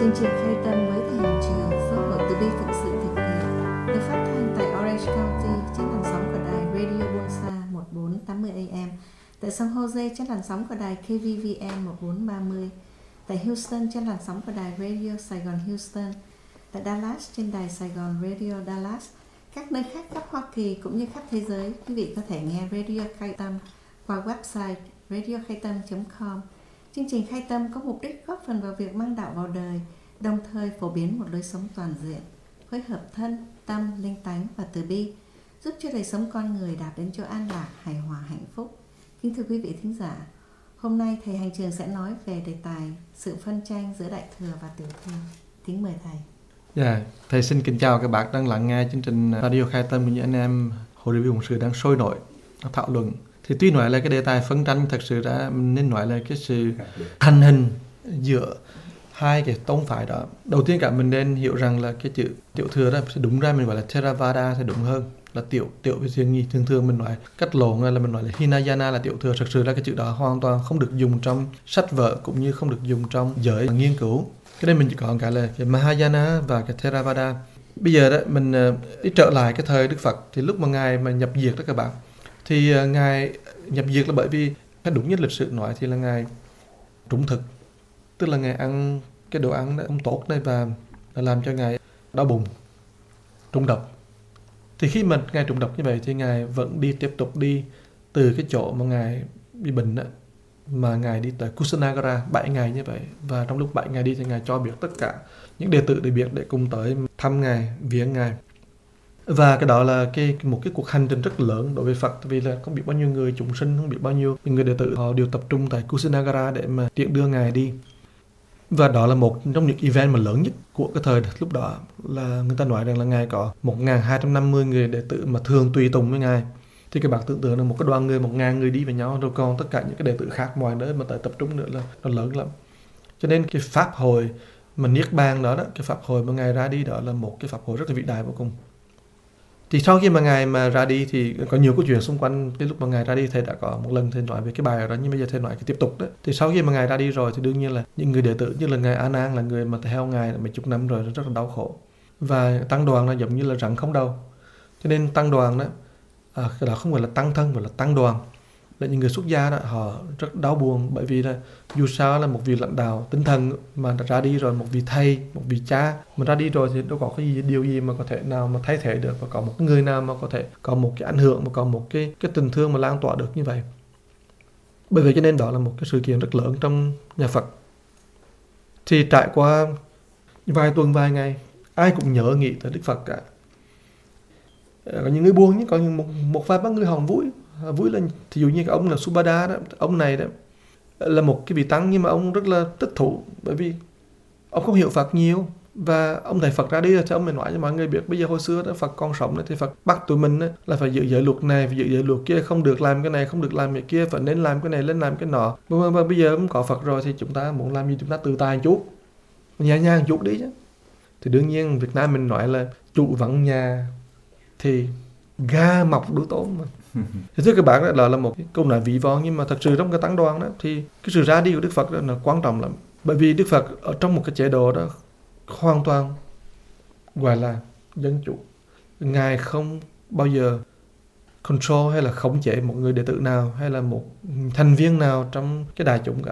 Chương trình khai tâm với thầy hành trường do Hội Từ Bi Phụng sự thực hiện, được phát thanh tại Orange County trên làn sóng của đài Radio Bonsa 1480 AM, tại San Jose trên làn sóng của đài KVVN 1430, tại Houston trên làn sóng của đài Radio Sài Gòn Houston, tại Dallas trên đài Sài Gòn Radio Dallas. Các nơi khác khắp Hoa Kỳ cũng như khắp thế giới, quý vị có thể nghe Radio Khai Tâm qua website radiokhaitam.com. Chương trình Khai Tâm có mục đích góp phần vào việc mang đạo vào đời, đồng thời phổ biến một lối sống toàn diện, phối hợp thân, tâm, linh tánh và từ bi, giúp cho đời sống con người đạt đến chỗ an lạc, hài hòa, hạnh phúc. Kính thưa quý vị thính giả, hôm nay thầy hành trường sẽ nói về đề tài sự phân tranh giữa Đại Thừa và Tiểu Thừa. Kính mời thầy. Thầy xin kính chào các bạn đang lắng nghe chương trình Radio Khai Tâm của những anh em Hội Từ Bi Phụng sự đang sôi nổi thảo luận. Thì tuy nói là cái đề tài phân tranh, thật sự ra nên nói là cái sự thành hình giữa hai cái tông phái đó. Đầu tiên cả mình nên hiểu rằng là cái chữ Tiểu Thừa đó đúng ra mình gọi là Theravada thì đúng hơn, là tiểu về thiên nhi. Thường mình nói cắt lộn là mình nói là Hinayana là Tiểu Thừa. Thực sự ra cái chữ đó hoàn toàn không được dùng trong sách vở cũng như không được dùng trong giới nghiên cứu. Cái đây mình chỉ có cái là cái Mahayana và cái Theravada. Bây giờ đó mình đi trở lại cái thời Đức Phật, thì lúc mà ngài mà nhập diệt đó các bạn, thì ngài nhập diệt là bởi vì đúng như lịch sử nói thì là ngài trúng thực, tức là ngài ăn cái đồ ăn không tốt này và làm cho ngài đau bụng, trúng độc. Thì khi mà ngài trúng độc như vậy thì ngài vẫn tiếp tục đi từ cái chỗ mà ngài bị bệnh đó, mà ngài đi tới Kusinagara 7 ngày như vậy. Và trong lúc 7 ngày đi thì ngài cho biết tất cả những đệ tử để biết để cùng tới thăm ngài, viếng ngài. Và cái đó là một cái cuộc hành trình rất lớn đối với Phật, vì là không biết bao nhiêu người chúng sinh, không biết bao nhiêu người đệ tử họ đều tập trung tại Kusinagara để mà tiễn đưa ngài đi. Và đó là một trong những event mà lớn nhất của cái thời lúc đó, là người ta nói rằng là ngài có 1.250 người đệ tử mà thường tùy tùng với ngài. Thì các bạn tưởng tượng là một cái đoàn người 1.000 người đi với nhau, rồi còn tất cả những cái đệ tử khác mọi nơi mà tới tập trung nữa, là nó lớn lắm. Cho nên cái pháp hội mà Niết Bàn đó, cái pháp hội mà ngài ra đi đó là một cái pháp hội rất là vĩ đại vô cùng. Thì sau khi mà ngài mà ra đi thì có nhiều câu chuyện xung quanh cái lúc mà ngài ra đi. Thầy đã có một lần thầy nói về cái bài ở đó, nhưng bây giờ thầy nói cái tiếp tục đó. Thì sau khi mà ngài ra đi rồi thì đương nhiên là những người đệ tử như là ngài A Nan, là người mà theo ngài mấy chục năm rồi, rất là đau khổ. Và tăng đoàn nó giống như là rắn không đầu. Cho nên tăng đoàn đó, cái đó không phải là tăng thân mà là tăng đoàn, là những người xuất gia đó, họ rất đau buồn, bởi vì là dù sao là một vị lãnh đạo tinh thần mà ra đi rồi, một vị thầy, một vị cha mà ra đi rồi thì đâu có cái điều gì mà có thể nào mà thay thế được, và có một người nào mà có thể có một cái ảnh hưởng, mà có một cái tình thương mà lan tỏa được như vậy. Bởi vậy cho nên đó là một cái sự kiện rất lớn trong nhà Phật. Thì trải qua vài tuần vài ngày, ai cũng nhớ nghĩ tới Đức Phật cả. Có những người buồn, nhưng có một vài ba người họ vui là thí dụ như cái ông là Subhada đó, ông này đó là một cái vị tăng, nhưng mà ông rất là thích thú, bởi vì ông không hiểu Phật nhiều. Và ông thầy Phật ra đi rồi thì ông mới nói cho mọi người biết, bây giờ hồi xưa đó Phật còn sống thì Phật bắt tụi mình là phải giữ giới luật này, phải giữ giới luật kia, không được làm cái này, không được làm cái kia, phải nên làm cái này, nên làm cái nọ. Mà bây giờ cũng có Phật rồi thì chúng ta muốn làm gì chúng ta tự tài một chút, nhẹ nhàng một chút đi chứ. Thì đương nhiên Việt Nam mình nói là trụ vắng nhà thì ga mọc đuôi tôm mà. Thì thưa các bạn, đó là một cái câu nói ví von, nhưng mà thật sự trong cái tăng đoàn đó thì cái sự ra đi của Đức Phật đó là quan trọng lắm. Bởi vì Đức Phật ở trong một cái chế độ đó hoàn toàn gọi là dân chủ. Ngài không bao giờ control hay là khống chế một người đệ tử nào hay là một thành viên nào trong cái đại chúng cả.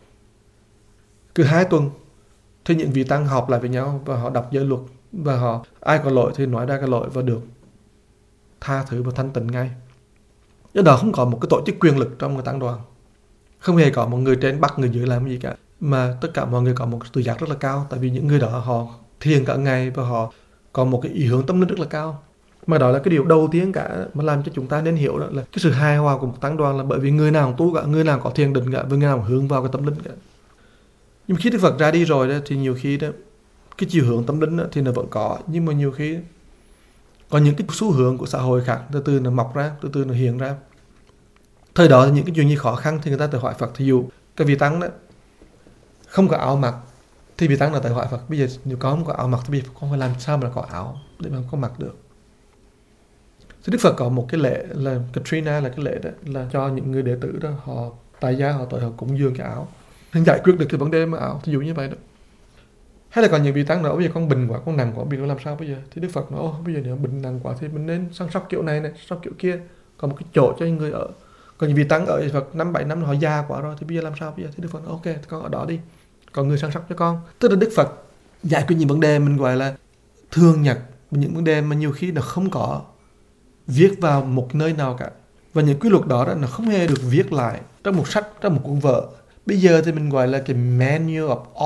Cứ 2 tuần thì những vị tăng họp lại với nhau và họ đọc giới luật, và họ ai có lỗi thì nói ra cái lỗi và được tha thứ và thanh tịnh ngay. Do đó không có một cái tổ chức quyền lực trong cái tăng đoàn, không hề có một người trên bắt người dưới làm gì cả, mà tất cả mọi người có một tự giác rất là cao. Tại vì những người đó họ thiền cả ngày và họ có một cái ý hướng tâm linh rất là cao. Mà đó là cái điều đầu tiên cả mà làm cho chúng ta nên hiểu, đó là cái sự hài hòa của một tăng đoàn, là bởi vì người nào cũng tu cả, người nào có thiền định cả, và người nào cũng hướng vào cái tâm linh cả. Nhưng khi Đức Phật ra đi rồi đó, thì nhiều khi đó cái chiều hướng tâm linh đó, thì nó vẫn có, nhưng mà nhiều khi có những cái xu hướng của xã hội khác từ từ nó mọc ra, từ từ nó hiện ra. Thời đó thì những cái chuyện gì khó khăn thì người ta tới hỏi Phật. Thí dụ cái vị tăng đó không có áo mặc thì vị tăng là tới hỏi Phật, bây giờ nếu con không có áo mặc thì bây giờ con phải làm sao mà có áo để mà con mặc được. Thì Đức Phật có một cái lễ là Katrina, là cái lễ đó là cho những người đệ tử đó họ tại gia, họ tới họ cúng dường cái áo, giải quyết được cái vấn đề mà áo, thí dụ như vậy đó. Hay là còn những vị tăng nói bây giờ con bệnh quá, con nặng quá, bây giờ làm sao bây giờ? Thì Đức Phật nói bây giờ nếu bệnh nặng quá thì mình nên săn sóc kiểu này này, săn sóc kiểu kia, còn một cái chỗ cho người ở. Còn những vị tăng ở Phật 5-7 năm họ già quá rồi thì bây giờ làm sao bây giờ? Thì Đức Phật nói ok, thì con ở đó đi, còn người săn sóc cho con. Tức là Đức Phật giải quyết những vấn đề mình gọi là thường nhật, những vấn đề mà nhiều khi nó không có viết vào một nơi nào cả, và những quy luật đó nó không hề được viết lại trong một sách, trong một cuốn vở. Bây giờ thì mình gọi là cái manual of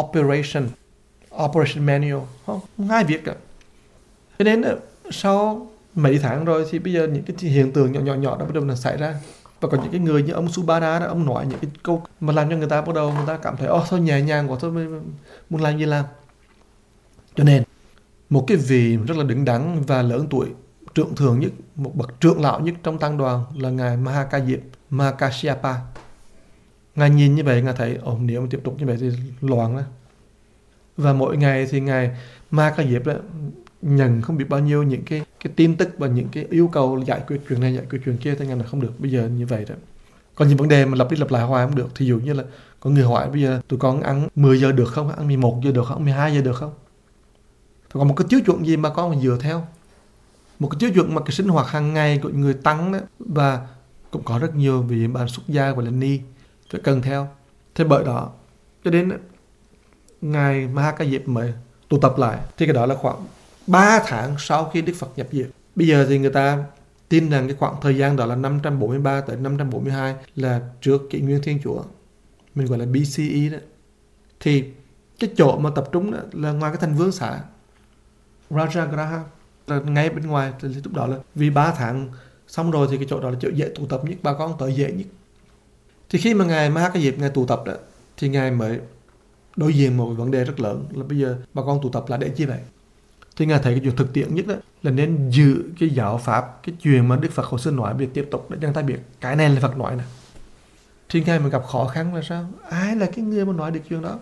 operation manual, không ai viết cả. Cho nên sau mấy tháng rồi thì bây giờ những cái hiện tượng nhỏ đó bắt đầu là xảy ra. Và có những cái người như ông Subhara đó, ông nói những cái câu mà làm cho người ta bắt đầu người ta cảm thấy thôi nhẹ nhàng quá, thôi muốn làm gì làm. Cho nên một cái vị rất là đứng đắn và lớn tuổi, trưởng thường nhất, một bậc trưởng lão nhất trong tăng đoàn là ngài Mahakasyapa. Ngài nhìn như vậy, ngài thấy nếu mà tiếp tục như vậy thì loạn đó. Và mỗi ngày thì ngài Mahakasyapa nhận không biết bao nhiêu những cái tin tức và những cái yêu cầu giải quyết chuyện này, giải quyết chuyện kia, thì ngài là không được, bây giờ như vậy đó. Còn những vấn đề mà lặp đi lặp lại hoài không được. Thí dụ như là có người hỏi bây giờ tụi con ăn 10 giờ được không, ăn 11 giờ được không, 12 giờ được không? Thì còn một cái tiêu chuẩn gì mà con phải dựa theo, một cái tiêu chuẩn mà cái sinh hoạt hàng ngày của người tăng đó, và cũng có rất nhiều vị bạn xuất gia gọi là ni phải cần theo. Thế bởi đó cho đến ngài Mahakasyapa mới tụ tập lại, thì cái đó là khoảng 3 tháng sau khi Đức Phật nhập diệt. Bây giờ thì người ta tin rằng cái khoảng thời gian đó là 543 tới 542 là trước kỷ nguyên Thiên Chúa, mình gọi là BCE đó. Thì cái chỗ mà tập trung đó là ngoài cái thành vương xã Rajagaha, là ngay bên ngoài, thì lúc đó là vì 3 tháng xong rồi thì cái chỗ đó là chỗ dễ tụ tập nhất, bà con tới dễ nhất. Thì khi mà ngài Mahakasyapa ngài tụ tập đó, thì ngài mới đối diện một vấn đề rất lớn là bây giờ bà con tụ tập là để chi vậy? Thì ngài thấy cái chuyện thực tiễn nhất đó là nên giữ cái giáo pháp, cái chuyện mà Đức Phật hồi xưa nói việc tiếp tục để cho người ta biết cái này là Phật nói nè. Thì ngài mà gặp khó khăn là sao? Ai là cái người mà nói được chuyện đó?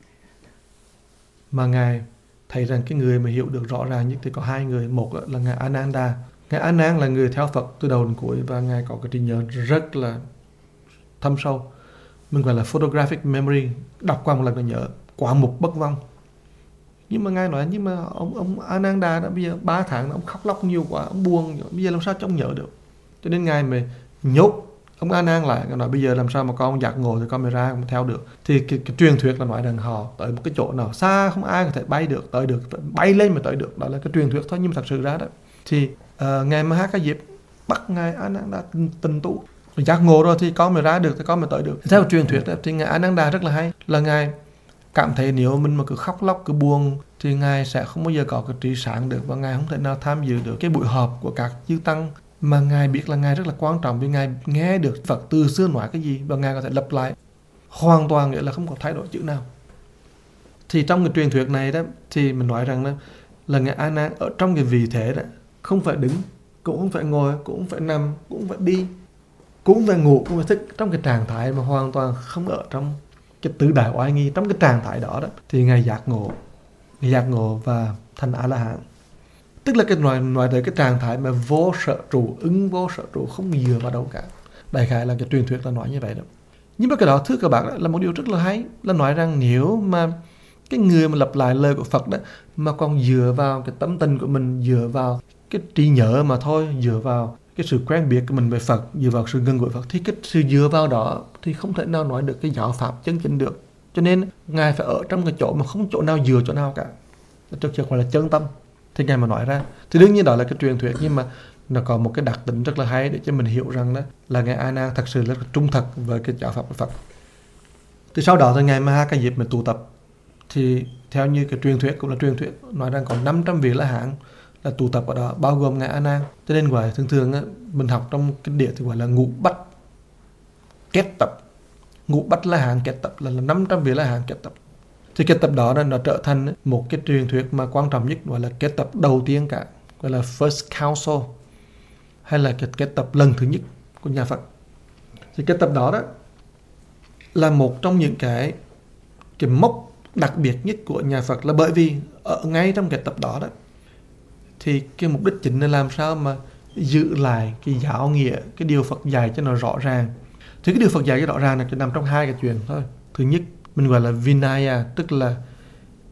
Mà ngài thấy rằng cái người mà hiểu được rõ ràng nhất thì có 2 người. Một là ngài Ananda. Ngài Ananda là người theo Phật từ đầu đến cuối, và ngài có cái trí nhớ rất là thâm sâu, mình gọi là photographic memory, đọc qua một lần là nhớ, quả mục bất vong. Nhưng mà ngài nói nhưng mà ông Ananda đã bây giờ 3 tháng ông khóc lóc nhiều quá, ông buồn, bây giờ làm sao cho ông nhớ được? Cho nên ngài mới nhốt ông Ananda lại, ngài nói bây giờ làm sao mà con giác ngộ thì con mới ra, con theo được. Thì cái truyền thuyết là nói rằng họ tới một cái chỗ nào xa không ai có thể bay được, tới được, bay lên mà tới được, đó là cái truyền thuyết thôi. Nhưng mà thật sự ra đó thì ngài Mahakasyapa bắt ngài Ananda tình tụ, giác ngộ rồi thì con mới ra được, thì con mới tới được. Theo truyền thuyết đó, thì ngài Ananda rất là hay, là ngài cảm thấy nếu mình mà cứ khóc lóc, cứ buồn thì ngài sẽ không bao giờ có cái trí sáng được, và ngài không thể nào tham dự được cái buổi họp của các chư tăng. Mà ngài biết là ngài rất là quan trọng, vì ngài nghe được Phật từ xưa nói cái gì và ngài có thể lặp lại hoàn toàn, nghĩa là không có thay đổi chữ nào. Thì trong cái truyền thuyết này đó thì mình nói rằng là ngài A Nan ở trong cái vị thế đó, không phải đứng, cũng không phải ngồi, cũng không phải nằm, cũng không phải đi, cũng không phải ngủ, cũng phải thức, trong cái trạng thái mà hoàn toàn không ở trong cái tứ đại oai nghi. Trong cái trạng thái đó thì ngài giác ngộ và thành A La Hán. Tức là cái nói tới cái trạng thái mà vô sở trụ, vô sở trụ, không dựa vào đâu cả. Đại khái là cái truyền thuyết là nói như vậy đó. Nhưng mà cái đó thưa các bạn là một điều rất là hay, là nói rằng nếu mà cái người mà lặp lại lời của Phật đó mà còn dựa vào cái tâm tình của mình, dựa vào cái trí nhớ mà thôi, dựa vào cái sự quen biết của mình về Phật, dựa vào sự gần gũi Phật, thì cái sự dựa vào đó thì không thể nào nói được cái giáo pháp chân chính được. Cho nên ngài phải ở trong cái chỗ mà không chỗ nào dựa chỗ nào cả, thực sự gọi là chân tâm. Thì ngài mà nói ra thì đương nhiên đó là cái truyền thuyết, nhưng mà nó có một cái đặc tính rất là hay để cho mình hiểu rằng đó là ngài A Nan thật sự rất là trung thực với cái giáo pháp của Phật. Thì sau đó thì ngài Mahakasyapa mình tụ tập, thì theo như cái truyền thuyết cũng là truyền thuyết nói rằng còn 500 vị La Hán là tụ tập ở đó, bao gồm ngài A Nan. Cho nên gọi thường á, mình học trong kinh điển thì gọi là ngũ bách kết tập, ngũ bách La Hán kết tập là 500 vị La Hán kết tập. Thì kết tập đó nó trở thành một cái truyền thuyết mà quan trọng nhất, gọi là kết tập đầu tiên cả, gọi là first council, hay là kết tập lần thứ nhất của nhà Phật. Thì kết tập đó là một trong những cái mốc đặc biệt nhất của nhà Phật, là bởi vì ở ngay trong kết tập đó thì cái mục đích chính là làm sao mà giữ lại cái giáo nghĩa, cái điều Phật dạy cho nó rõ ràng. Thì cái điều Phật dạy cho rõ ràng là chỉ nằm trong 2 cái chuyện thôi. Thứ nhất mình gọi là Vinaya, tức là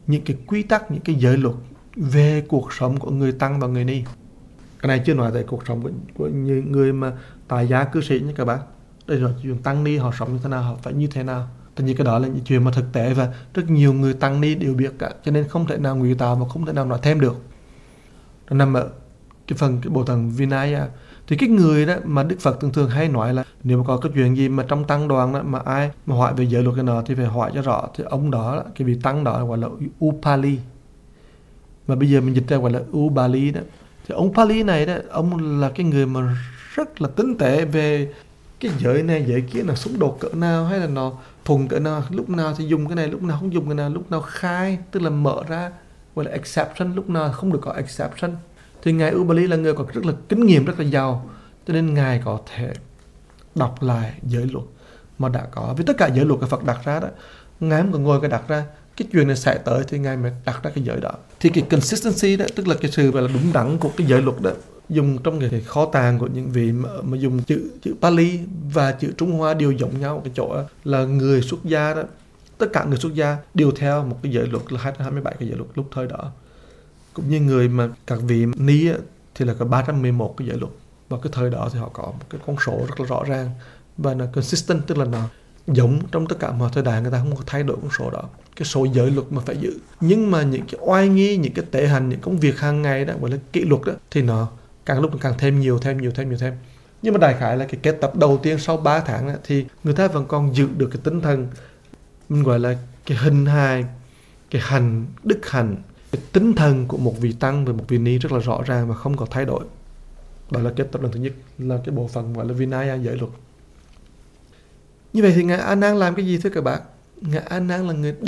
những cái quy tắc, những cái giới luật về cuộc sống của người tăng và người ni. Cái này chưa nói tới cuộc sống của những người mà tại gia cư sĩ nha các bạn. Đây là chuyện tăng ni họ sống như thế nào, họ phải như thế nào. Tất nhiên cái đó là những chuyện mà thực tế và rất nhiều người tăng ni đều biết cả, cho nên không thể nào ngụy tạo và không thể nào nói thêm được. Nó nằm ở cái phần cái bộ tầng Vinaya. Thì cái người đó mà Đức Phật thường hay nói là nếu mà có cái chuyện gì mà trong tăng đoàn đó mà ai mà hỏi về giới luật cái nào thì phải hỏi cho rõ. Thì ông đó, cái vị tăng đó gọi là Upali, mà bây giờ mình dịch ra gọi là Ubali đó. Thì ông Pali này đó, ông là cái người mà rất là tinh tế về cái giới này giới kia, là xung đột cỡ nào hay là nó thuận cỡ nào, lúc nào thì dùng cái này, lúc nào không dùng cái nào, lúc nào khai tức là mở ra gọi là exception, lúc nào không được có exception. Thì ngài Ubali là người có rất là kinh nghiệm, rất là giàu, cho nên ngài có thể đọc lại giới luật mà đã có. Vì tất cả giới luật của Phật đặt ra đó, ngài không còn ngồi cái đặt ra cái chuyện này sẽ tới thì ngài mới đặt ra cái giới đó. Thì cái consistency đó, tức là cái sự là đúng đắn của cái giới luật đó, dùng trong cái kho tàng của những vị mà dùng chữ Pali và chữ Trung Hoa đều giống nhau cái chỗ là người xuất gia đó, tất cả người xuất gia đều theo một cái giới luật là 227 cái giới luật lúc thời đó. Cũng như người mà các vị ni thì là có 311 cái giới luật. Vào cái thời đó thì họ có một cái con số rất là rõ ràng và nó consistent, tức là nó giống trong tất cả mọi thời đại, người ta không có thay đổi con số đó, cái số giới luật mà phải giữ. Nhưng mà những cái oai nghi, những cái tệ hành, những công việc hàng ngày đó gọi là kỷ luật đó, thì nó càng lúc càng thêm nhiều. Nhưng mà đại khái là cái kết tập đầu tiên sau 3 tháng đó, thì người ta vẫn còn giữ được cái tinh thần mình gọi là cái hình hài, cái hành, đức hành, cái tinh thần của một vị tăng và một vị ni rất là rõ ràng và không có thay đổi. Đó là kết tập lần thứ nhất, là cái bộ phận gọi là Vinaya, giới luật. Như vậy thì ngài A Nan làm cái gì thưa các bạn? Ngài A Nan là người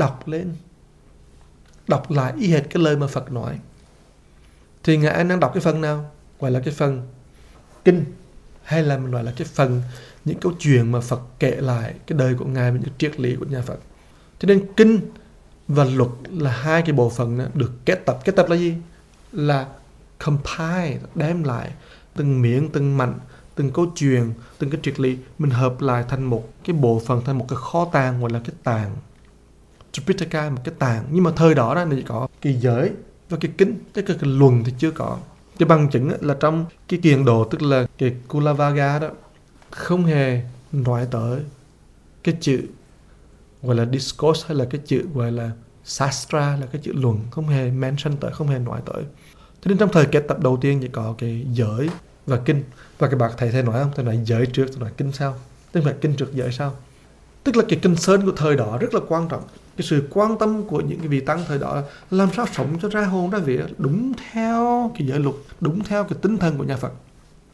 đọc lại y hệt cái lời mà Phật nói. Thì ngài A Nan đọc cái phần nào? Gọi là cái phần kinh, hay là mình gọi là cái phần những câu chuyện mà Phật kể lại cái đời của ngài và những triết lý của nhà Phật. Cho nên kinh và luật là hai cái bộ phận đó được kết tập. Kết tập là gì? Là compile, đem lại từng miếng, từng mảnh, từng câu chuyện, từng cái triết lý, mình hợp lại thành một cái bộ phận, thành một cái kho tàng, gọi là cái tàng Tripitaka, một cái tàng. Nhưng mà thời đó nó chỉ có cái giới và cái kinh, chứ cái luận thì chưa có. Cái bằng chứng là trong cái kiền độ, tức là cái Kulavaga đó, không hề nói tới cái chữ gọi là discourse hay là cái chữ gọi là Sastra, là cái chữ luận, không hề mention tới, không hề nói tới. Cho nên trong thời kết tập đầu tiên chỉ có cái giới và kinh. Và cái bác thầy nói không? Thầy nói giới trước, thầy nói kinh sau. Tức là kinh trước giới sau. Tức là cái concern của thời đó rất là quan trọng. Cái sự quan tâm của những cái vị tăng thời đó là làm sao sống cho ra hồn ra vía, đúng theo cái giới luật, đúng theo cái tinh thần của nhà Phật.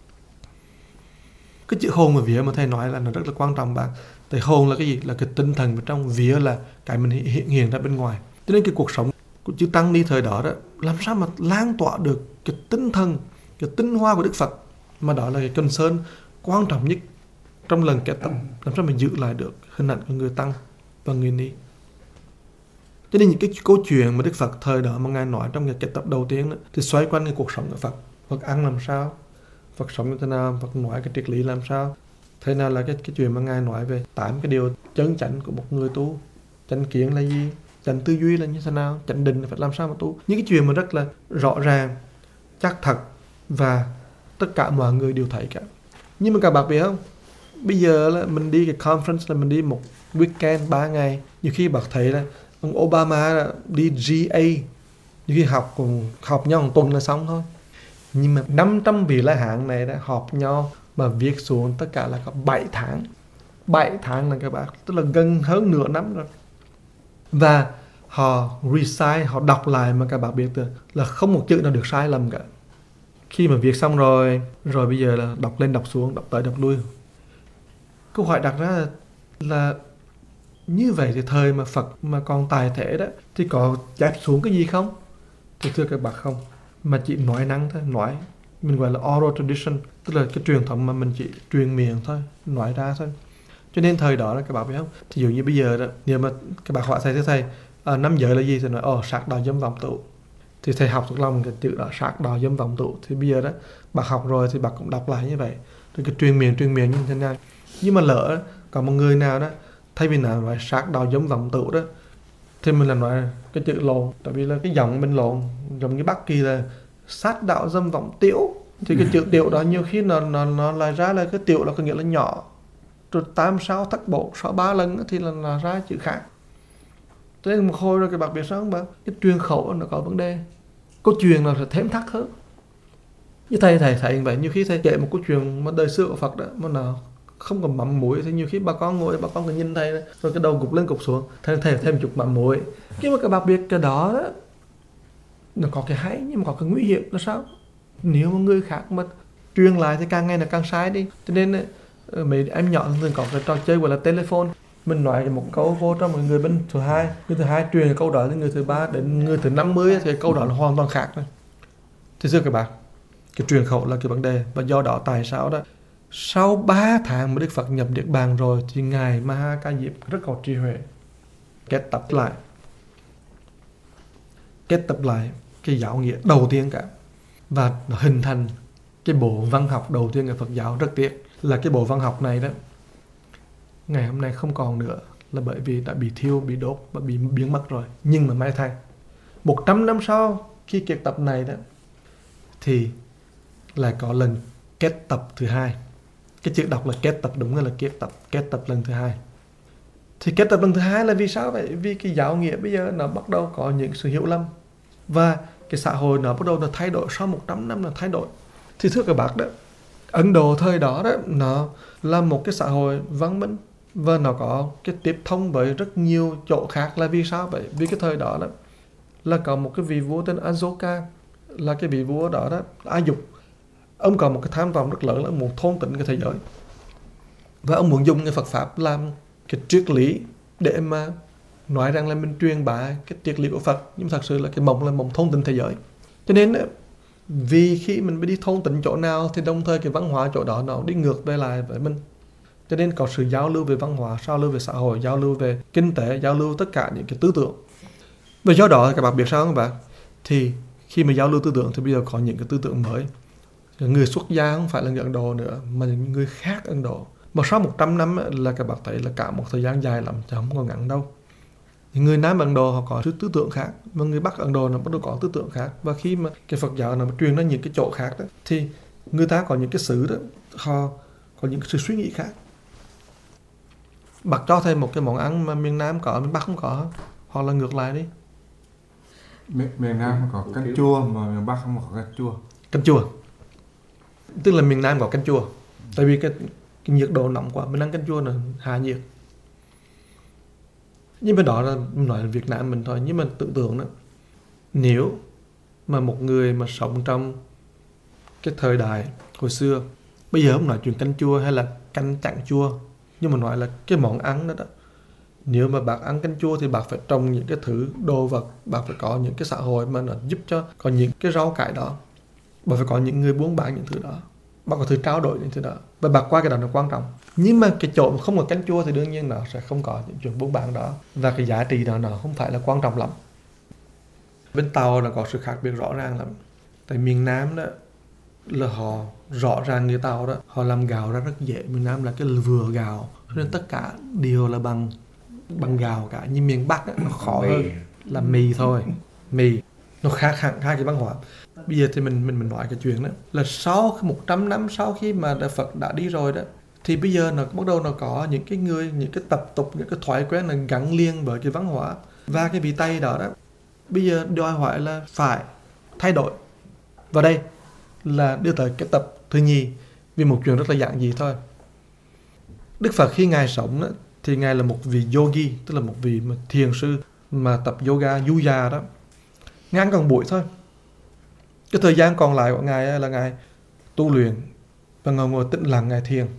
Cái chữ hồn và vía mà thầy nói là nó rất là quan trọng bạn. Tại hồn là cái gì? Là cái tinh thần bên trong, vía là cái mình hiện ra bên ngoài. Cho nên cái cuộc sống của chư tăng ni thời đó làm sao mà lan tỏa được cái tinh thần, cái tinh hoa của Đức Phật, mà đó là cái concern quan trọng nhất trong lần kết tập, làm sao mình giữ lại được hình ảnh của người tăng và người ni. Cho nên những cái câu chuyện mà Đức Phật thời đó mà ngài nói trong cái kết tập đầu tiên đó, thì xoay quanh cái cuộc sống của Phật. Phật ăn làm sao, Phật sống như thế nào, Phật nói cái triết lý làm sao. Thế nào là cái chuyện mà ngài nói về 8 cái điều chân chánh của một người tu. Chánh kiến là gì? Chánh tư duy là như thế nào? Chánh định là phải làm sao mà tu? Những cái chuyện mà rất là rõ ràng, chắc thật và tất cả mọi người đều thấy cả. Nhưng mà các bạn biết không? Bây giờ là mình đi cái conference là mình đi một weekend 3 ngày. Nhiều khi bạn thấy là ông Obama đi GA, nhiều khi họp nhau một tuần là xong thôi. Nhưng mà 500 vị la hán này đã họp nhau mà viết xuống tất cả là có 7 tháng. 7 tháng là các bạn, tức là gần hơn nửa năm rồi. Và họ recite, họ đọc lại mà các bạn biết được là không một chữ nào được sai lầm cả. Khi mà viết xong rồi bây giờ là đọc lên đọc xuống, đọc tới đọc lui. Câu hỏi đặt ra là như vậy thì thời mà Phật mà còn tài thể đó thì có chép xuống cái gì không? Thì thưa các bạn không, mà chỉ nói năng thôi, nói. Mình gọi là oral tradition, tức là cái truyền thống mà mình chỉ truyền miệng thôi, nói ra thôi. Cho nên thời đó là các bạn biết không? Thí dụ như bây giờ đó, nếu mà các bạn hỏi thầy năm giới là gì? Thì nói sát đạo dâm vọng tụ. Thì thầy học thuộc lòng cái chữ đó, sát đạo dâm vọng tụ. Thì bây giờ đó, bạn học rồi thì bạn cũng đọc lại như vậy. Rồi cái truyền miệng như thế nào. Nhưng mà lỡ có một người nào đó, thay vì nào nói sát đạo dâm vọng tụ đó, Thì mình làm nói cái chữ lộn, tại vì là cái giọng mình lộn, giống như Bắc Kỳ là sát đạo dâm vọng tiểu. Thì cái chữ tiểu đó nhiều khi nó lại ra là cái tiểu đó có nghĩa là nhỏ. Rồi 8, 6, thất bộ, 6, 3 lần thì là ra chữ khác. Thế nên một hồi rồi các bạn biết sao không bạn? Cái truyền khẩu nó có vấn đề. Câu chuyện nó sẽ thêm thắt hơn. Như thầy thấy vậy, nhiều khi thầy kể một câu chuyện mà đời xưa của Phật đó, mà nó không còn mắm muối thì nhiều khi bà con ngồi, bà con cứ nhìn thầy rồi cái đầu gục lên gục xuống, thầy thêm một chút mắm muối. Nhưng mà các bạn biết cái đó nó có cái hay nhưng mà có cái nguy hiểm là sao? Nếu mà người khác mà truyền lại thì càng ngày là càng sai đi. Cho nên mấy em nhỏ thường có cái trò chơi gọi là telephone. Mình nói một câu vô cho mọi người bên thứ hai, người thứ hai truyền cái câu đó đến người thứ ba, đến người thứ 50 thì câu đó là hoàn toàn khác rồi. Thì thưa các bạn, cái truyền khẩu là cái vấn đề. Và do đó tại sao đó sau 3 tháng mà Đức Phật nhập Niết Bàn rồi thì Ngài Ma Ca Diếp rất có trí huệ kết tập lại cái giáo nghĩa đầu tiên cả, và nó hình thành cái bộ văn học đầu tiên của Phật giáo. Rất tiếc là cái bộ văn học này đó ngày hôm nay không còn nữa, là bởi vì đã bị thiêu, bị đốt và bị biến mất rồi. Nhưng mà may thay 100 năm sau khi kết tập này đó thì lại có lần kết tập thứ hai. Cái chữ đọc là kết tập, đúng là kết tập lần thứ hai. Thì kết tập lần thứ hai là vì sao vậy? Vì cái giáo nghĩa bây giờ nó bắt đầu có những sự hiểu lầm, và cái xã hội nó bắt đầu nó thay đổi. Sau 100 năm nó thay đổi. Thì thưa các bác đó, Ấn Độ thời đó đó nó là một cái xã hội văn minh và nó có cái tiếp thông với rất nhiều chỗ khác. Là vì sao vậy? Vì cái thời đó là có một cái vị vua tên Asoka, là cái vị vua đó A Dục. Ông có một cái tham vọng rất lớn là muốn thôn tính cái thế giới, và ông muốn dùng cái Phật Pháp làm cái triết lý để mà nói rằng là mình truyền bá cái triết lý của Phật. Nhưng thật sự là cái mộng là mộng thôn tính thế giới. Cho nên vì khi mình đi thôn tính chỗ nào thì đồng thời cái văn hóa chỗ đó nó đi ngược về lại với mình. Cho nên có sự giao lưu về văn hóa, giao lưu về xã hội, giao lưu về kinh tế, giao lưu tất cả những cái tư tưởng. Và do đó các bạn biết sao không bạn? Thì khi mà giao lưu tư tưởng thì bây giờ có những cái tư tưởng mới. Người xuất gia không phải là người Ấn Độ nữa, mà những người khác Ấn Độ. Mà sau 100 năm là các bạn thấy là cả một thời gian dài lắm, chứ không còn ngắn đâu. Những người Nam Ấn Độ họ có tư tưởng khác, mà người Bắc Ấn Độ nó bắt đầu có tư tưởng khác. Và khi mà cái Phật giáo nó truyền đến những cái chỗ khác đó, thì người ta có những cái xứ đó, họ có những cái sự suy nghĩ khác. Bác cho thêm một cái món ăn mà miền Nam có, miền Bắc không có, hoặc là ngược lại đi. Miền Nam có canh chua mà miền Bắc không có canh chua. Canh chua, tức là miền Nam có canh chua. Tại vì cái nhiệt độ nóng quá, mình ăn canh chua là hạ nhiệt. Nhưng mà đó là mình nói là Việt Nam mình thôi. Nhưng mà tưởng tượng đó, nếu mà một người mà sống trong cái thời đại hồi xưa, bây giờ không nói chuyện canh chua hay là canh chẳng chua, nhưng mà nói là cái món ăn đó đó, nếu mà bác ăn canh chua thì bác phải trồng những cái thứ đồ vật, bác phải có những cái xã hội mà nó giúp cho có những cái rau cải đó, bác phải có những người buôn bán những thứ đó, bác có thứ trao đổi những thứ đó, và bác qua cái đó là quan trọng. Nhưng mà cái chỗ mà không có canh chua thì đương nhiên nó sẽ không có những chuyện buôn bán đó, và cái giá trị đó nó không phải là quan trọng lắm. Bên Tàu là có sự khác biệt rõ ràng lắm. Tại miền Nam đó là họ rõ ràng, người Tàu đó họ làm gạo ra rất dễ. Miền Nam là cái vừa gạo, nên tất cả đều là bằng gạo cả. Nhưng miền Bắc đó, nó khó hơn, là mì thôi. Mì nó khác hẳn hai cái văn hóa. Bây giờ thì mình nói cái chuyện đó là sau 100 năm sau khi mà Đạo Phật đã đi rồi đó, thì bây giờ nó bắt đầu nó có những cái người, những cái tập tục, những cái thói quen là gắn liền với cái văn hóa. Và cái vị Tây đó đó bây giờ đòi hỏi là phải thay đổi. Và đây là đưa tới cái tập thứ nhì, vì một chuyện rất là giản dị thôi. Đức Phật khi Ngài sống đó, thì Ngài là một vị yogi, tức là một vị mà thiền sư mà tập yoga yuya đó. Ngài ăn còn buổi thôi. Cái thời gian còn lại của Ngài là Ngài tu luyện và ngồi tĩnh lặng, Ngài thiền.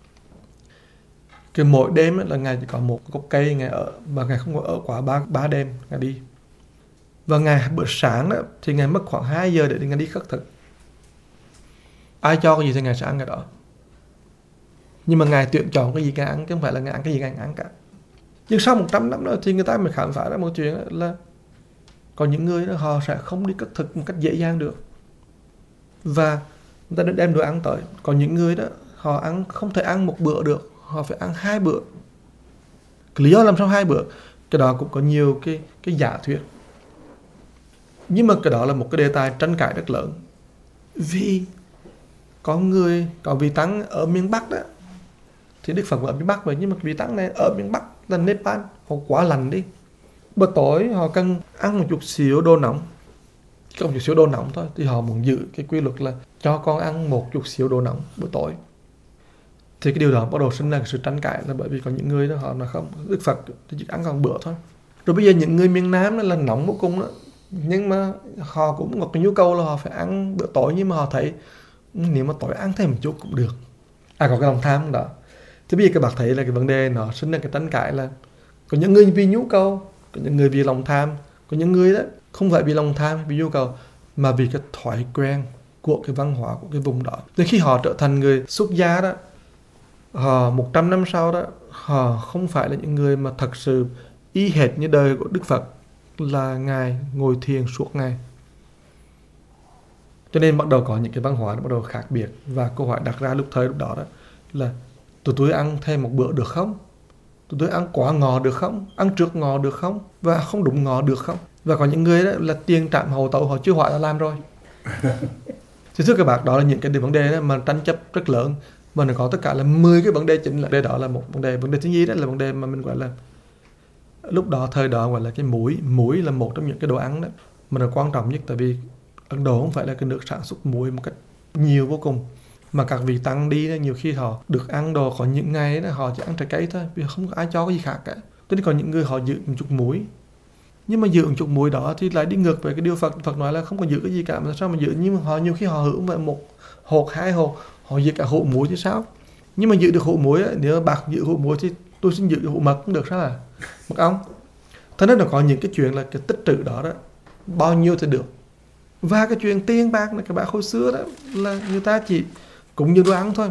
Cái mỗi đêm là Ngài chỉ có một gốc cây Ngài ở, và Ngài không có ở quá 3 đêm Ngài đi. Và Ngài bữa sáng đó thì Ngài mất khoảng 2 giờ để Ngài đi khất thực. Ai cho cái gì thì Ngài sẽ ăn cái đó. Nhưng mà Ngài tuyển chọn cái gì Ngài ăn, chứ không phải là Ngài ăn cái gì Ngài ăn cả. Nhưng sau 100 năm nữa thì người ta mới khám phá ra một chuyện là có những người đó, họ sẽ không đi cất thực một cách dễ dàng được, và người ta đem đồ ăn tới. Còn những người đó họ ăn không thể ăn một bữa được, họ phải ăn 2 bữa. Lý do làm sao 2 bữa? Cái đó cũng có nhiều cái giả thuyết. Nhưng mà cái đó là một cái đề tài tranh cãi rất lớn. Vì có vị tăng ở miền Bắc đó, thì Đức Phật ở miền Bắc vậy, nhưng mà vị tăng này ở miền Bắc là Nepal, họ quá lạnh đi. Bữa tối họ cần ăn một chút xíu đồ nóng, chỉ có một chút xíu đồ nóng thôi, thì họ muốn giữ cái quy luật là cho con ăn một chút xíu đồ nóng bữa tối. Thì cái điều đó bắt đầu sinh ra cái sự tranh cãi, là bởi vì có những người đó họ là không, Đức Phật thì chỉ ăn còn bữa thôi. Rồi bây giờ những người miền Nam là nóng vô cùng đó, nhưng mà họ cũng có cái nhu cầu là họ phải ăn bữa tối, nhưng mà họ thấy nếu mà tối ăn thêm một chút cũng được. Có cái lòng tham đó. Thì bây giờ các bạn thấy là cái vấn đề nó sinh ra cái tranh cãi là có những người vì nhu cầu, có những người vì lòng tham, có những người đó không phải vì lòng tham, vì nhu cầu, mà vì cái thói quen của cái văn hóa của cái vùng đó. Nên khi họ trở thành người xuất gia đó, họ 100 năm sau đó, họ không phải là những người mà thật sự y hệt như đời của Đức Phật, là Ngài ngồi thiền suốt ngày. Cho nên bắt đầu có những cái văn hóa nó bắt đầu khác biệt. Và câu hỏi đặt ra lúc đó đó là tụi tôi ăn thêm một bữa được không? Tụi tôi ăn quá ngọ được không? Ăn trước ngọ được không? Và không đúng ngọ được không? Và có những người đó là tiền trạm hậu tẩu họ chưa hỏi là làm rồi. Thì thưa các bạn, đó là những cái vấn đề đó mà tranh chấp rất lớn. Mà nó có tất cả là 10 cái vấn đề chính. Là đó là một vấn đề. Vấn đề thứ nhất đó là vấn đề mà mình gọi là lúc đó, thời đó gọi là cái muối. Muối là một trong những cái đồ ăn đó mà nó quan trọng nhất. Tại vì Ấn Độ không phải là cái nước sản xuất muối một cách nhiều vô cùng. Mà các vị tăng đi đó, nhiều khi họ được ăn đồ, có những ngày đó họ chỉ ăn trái cây thôi, vì không có ai cho cái gì khác cả. Thế nên có những người họ giữ một chút muối. Nhưng mà giữ một chút muối đó thì lại đi ngược về cái điều Phật nói là không có giữ cái gì cả, mà sao mà giữ. Nhưng mà họ nhiều khi họ hưởng về một hột, 2 hột, họ giữ cả hũ muối chứ sao. Nhưng mà giữ được hũ muối, nếu bạc giữ hũ muối thì tôi xin giữ hũ mật cũng được, sao à, mật ong. Thế nên là có những cái chuyện là cái tích trữ đó bao nhiêu thì được. Và cái chuyện tiền bạc là các bạn hồi xưa đó là người ta chỉ cũng như đồ ăn thôi.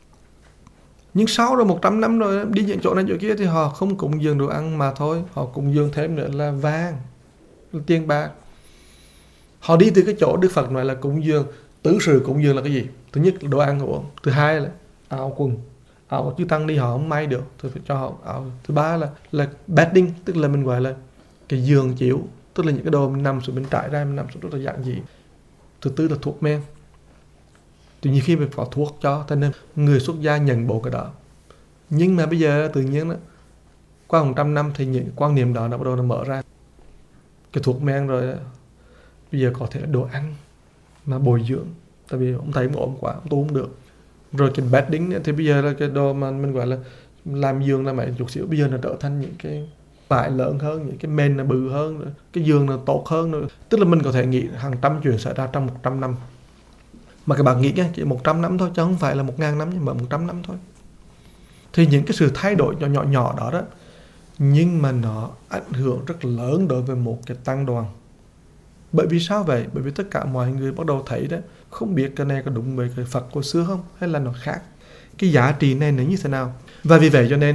Nhưng sau rồi 100 năm rồi đi những chỗ này chỗ kia thì họ không cúng dường đồ ăn mà thôi, họ cúng dường thêm nữa là vàng, là tiền bạc. Họ đi từ cái chỗ Đức Phật nói là cúng dường, tứ sự cúng dường là cái gì? Thứ nhất là đồ ăn uống, thứ hai là áo quần. Áo chứ tăng đi họ không may được, thì phải cho họ áo. Thứ ba là bedding, tức là mình gọi là cái giường chiếu, tức là những cái đồ mình nằm xuống, mình trải ra, mình nằm xuống rất là giản dị. Thứ tư là thuốc men. Tuy nhiên khi mình có thuốc cho, cho nên người xuất gia nhận bộ cái đó. Nhưng mà bây giờ tự nhiên đó, qua 100 năm thì những quan niệm đó nó bắt đầu nó mở ra. Cái thuốc men rồi đó, bây giờ có thể đồ ăn mà bồi dưỡng. Tại vì ông thấy ốm quá, ông tu không được. Rồi cái bedding thì bây giờ là cái đồ mà mình gọi là làm giường là mấy chút xíu. Bây giờ nó trở thành những cái vải lớn hơn, những cái mền nó bự hơn, cái giường nó tốt hơn nữa. Tức là mình có thể nghĩ hàng trăm chuyện xảy ra trong 100 năm. Mà các bạn nghĩ nha, chỉ 100 năm thôi, chứ không phải là 1000 năm, nhưng mà 100 năm thôi. Thì những cái sự thay đổi nhỏ đó đó, nhưng mà nó ảnh hưởng rất lớn đối với một cái tăng đoàn. Bởi vì sao vậy? Bởi vì tất cả mọi người bắt đầu thấy đó, không biết cái này có đúng với cái Phật của xưa không, hay là nó khác. Cái giá trị này nó như thế nào. Và vì vậy cho nên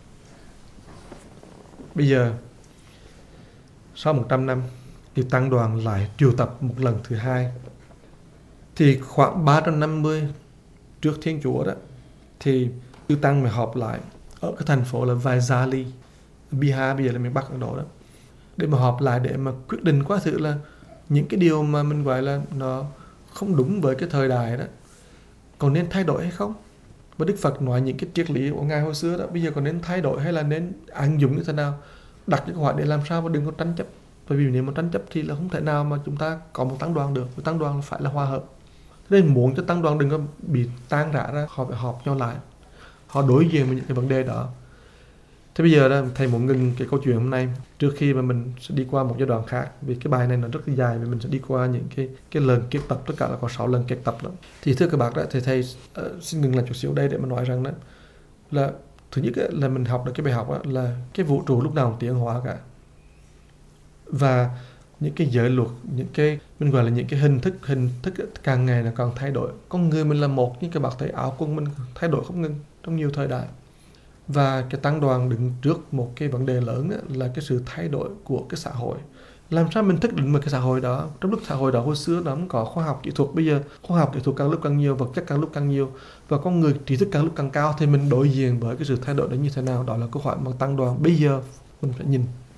bây giờ sau 100 năm thì tăng đoàn lại triệu tập một lần thứ hai. Thì khoảng 350 trước Thiên Chúa đó, thì chư tăng mới họp lại ở cái thành phố là Vaisali, Bihar, bây giờ là miền Bắc Ấn Độ đó, để mà họp lại để mà quyết định quá thử là những cái điều mà mình gọi là nó không đúng với cái thời đại đó còn nên thay đổi hay không. Và Đức Phật nói những cái triết lý của Ngài hồi xưa đó, bây giờ còn nên thay đổi hay là nên áp dụng như thế nào, đặt những câu hỏi để làm sao mà đừng có tranh chấp. Bởi vì nếu mà tranh chấp thì là không thể nào mà chúng ta có một tăng đoàn được. Một tăng đoàn phải là hòa hợp. Nên muốn cho tăng đoàn đừng có bị tan rã ra, họ phải họp nhau lại, họ đối diện với những cái vấn đề đó. Thế bây giờ đó, thầy muốn ngừng cái câu chuyện hôm nay trước khi mà mình sẽ đi qua một giai đoạn khác, vì cái bài này nó rất là dài, vì mình sẽ đi qua những cái lần kết tập, tất cả là có 6 lần kết tập đó. Thì thưa các bạn đó, thì thầy xin ngừng lại chút xíu đây để mà nói rằng đó là thứ nhất là mình học được cái bài học đó, là cái vũ trụ lúc nào cũng tiến hóa cả. Và những cái giới luật, những cái mình gọi là những cái hình thức càng ngày là càng thay đổi. Con người mình là một, nhưng các bạn thấy áo quần mình thay đổi không ngừng trong nhiều thời đại. Và cái tăng đoàn đứng trước một cái vấn đề lớn là cái sự thay đổi của cái xã hội. Làm sao mình thức định một cái xã hội đó? Trong lúc xã hội đó hồi xưa nó không có khoa học kỹ thuật, bây giờ khoa học kỹ thuật càng lúc càng nhiều, vật chất càng lúc càng nhiều, và con người trí thức càng lúc càng cao, thì mình đối diện với cái sự thay đổi đó như thế nào? Đó là câu hỏi mà tăng đoàn bây giờ mình phải nhìn.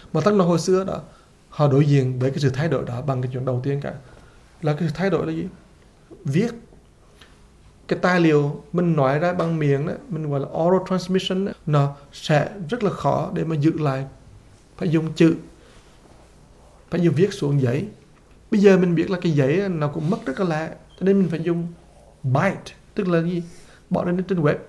Mà Tăng nói hồi xưa đó, họ đối diện với cái sự thay đổi đó bằng cái chuyện đầu tiên cả. Là cái sự thay đổi là gì? Viết. Cái tài liệu mình nói ra bằng miệng đó, mình gọi là oral transmission đó, nó sẽ rất là khó để mà giữ lại. Phải dùng chữ, phải dùng viết xuống giấy. Bây giờ mình biết là cái giấy nó cũng mất rất là lạ, cho nên mình phải dùng byte, tức là gì? Bỏ lên trên web.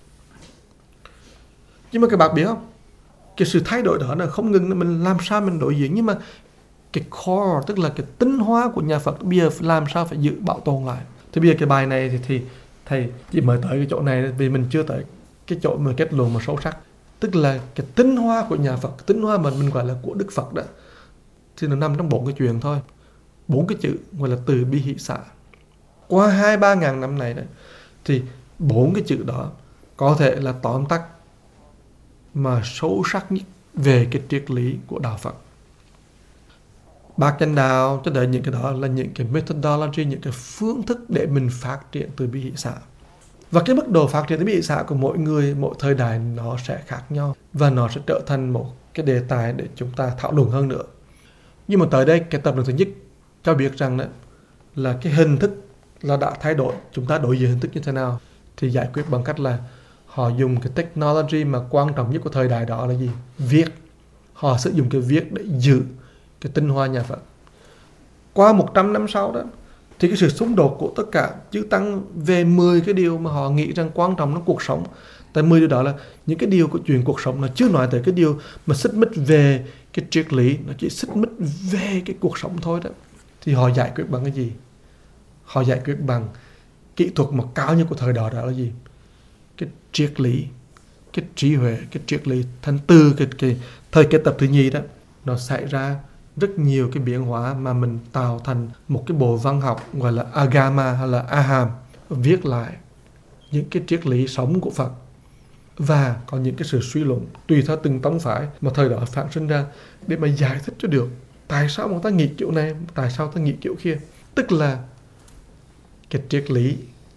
Nhưng mà các bạn biết không, cái sự thay đổi đó là không ngừng, mình làm sao mình đối diện, nhưng mà cái core, tức là cái tinh hoa của nhà Phật bây giờ làm sao phải giữ bảo tồn lại. Thì bây giờ cái bài này thì thầy chỉ mới tới cái chỗ này vì mình chưa tới cái chỗ mà kết luận mà sâu sắc. Tức là cái tinh hoa của nhà Phật, tinh hoa mà mình gọi là của Đức Phật đó, thì nó nằm trong 4 cái chuyện thôi. 4 cái chữ gọi là từ bi hỷ xả. Qua 2-3 ngàn năm này đấy, thì 4 cái chữ đó có thể là tóm tắt mà sâu sắc nhất về cái triết lý của đạo Phật. Bát chánh đạo cho đến những cái đó là những cái methodology, những cái phương thức để mình phát triển từ bi hỷ xả. Và cái mức độ phát triển từ bi hỷ xả của mỗi người, mỗi thời đại nó sẽ khác nhau, và nó sẽ trở thành một cái đề tài để chúng ta thảo luận hơn nữa. Nhưng mà tới đây cái tập luận thứ nhất cho biết rằng đó là cái hình thức là đã thay đổi. Chúng ta đối diện hình thức như thế nào thì giải quyết bằng cách là họ dùng cái technology mà quan trọng nhất của thời đại đó là gì? Viết. Họ sử dụng cái viết để giữ cái tinh hoa nhà Phật. Qua 100 năm sau đó thì cái sự xung đột của tất cả chư tăng về 10 cái điều mà họ nghĩ rằng quan trọng trong cuộc sống. Tại 10 điều đó là những cái điều của chuyện cuộc sống, nó chưa nói tới cái điều mà xích mích về cái triết lý, nó chỉ xích mích về cái cuộc sống thôi đó. Thì họ giải quyết bằng cái gì? Họ giải quyết bằng kỹ thuật mà cao nhất của thời đó là gì? Cái triết lý, cái trí huệ, cái triết lý. Thành từ cái thời kết tập thứ nhì đó, nó xảy ra rất nhiều cái biến hóa mà mình tạo thành một cái bộ văn học gọi là Agama hay là Aham, viết lại những cái triết lý sống của Phật và có những cái sự suy luận tùy theo từng tông phái mà thời đó phát sinh ra để mà giải thích cho được tại sao người ta nghĩ kiểu này, tại sao ta nghĩ kiểu kia. Tức là cái triết lý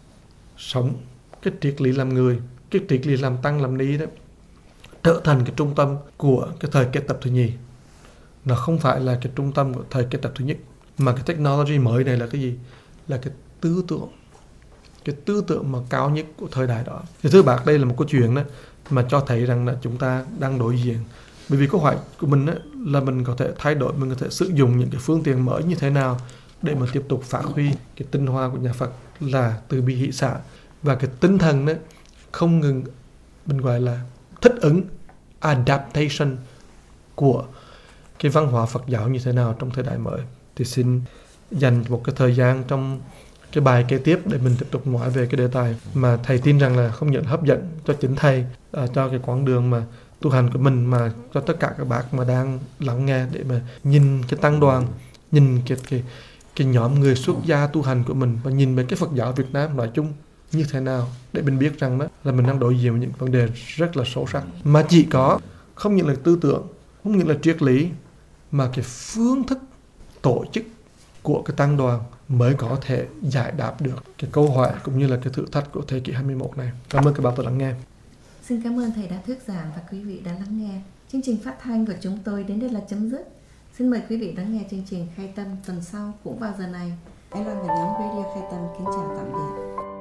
sống, cái triết lý làm người, cái triết lý làm tăng làm ni đó trở thành cái trung tâm của cái thời kết tập thứ nhì. Nó không phải là cái trung tâm của thời kết tập thứ nhất, mà cái technology mới này là cái gì? Là cái tư tưởng, cái tư tưởng mà cao nhất của thời đại đó. Thì thưa bác, đây là một câu chuyện đó mà cho thấy rằng là chúng ta đang đối diện. Bởi vì câu hỏi của mình đó, là mình có thể thay đổi, mình có thể sử dụng những cái phương tiện mới như thế nào để mà tiếp tục phát huy cái tinh hoa của nhà Phật là từ bi hỷ xả. Và cái tinh thần đó không ngừng, mình gọi là thích ứng, adaptation của cái văn hóa Phật giáo như thế nào trong thời đại mới. Thì xin dành một cái thời gian trong cái bài kế tiếp để mình tiếp tục nói về cái đề tài mà thầy tin rằng là không những hấp dẫn cho chính thầy, cho cái quãng đường mà tu hành của mình, mà cho tất cả các bác mà đang lắng nghe, để mà nhìn cái tăng đoàn, nhìn cái nhóm người xuất gia tu hành của mình, và nhìn về cái Phật giáo Việt Nam nói chung như thế nào, để mình biết rằng đó là mình đang đối diện với những vấn đề rất là sâu sắc, mà chỉ có không những là tư tưởng, không những là triết lý, mà cái phương thức tổ chức của cái tăng đoàn mới có thể giải đáp được cái câu hỏi cũng như là cái thử thách của thế kỷ 21 này. Cảm ơn các bạn đã lắng nghe. Xin cảm ơn thầy đã thuyết giảng và quý vị đã lắng nghe. Chương trình phát thanh của chúng tôi đến đây là chấm dứt. Xin mời quý vị lắng nghe chương trình Khai Tâm tuần sau cũng vào giờ này. Anh Loan và nhóm Radio Khai Tâm kính chào tạm biệt.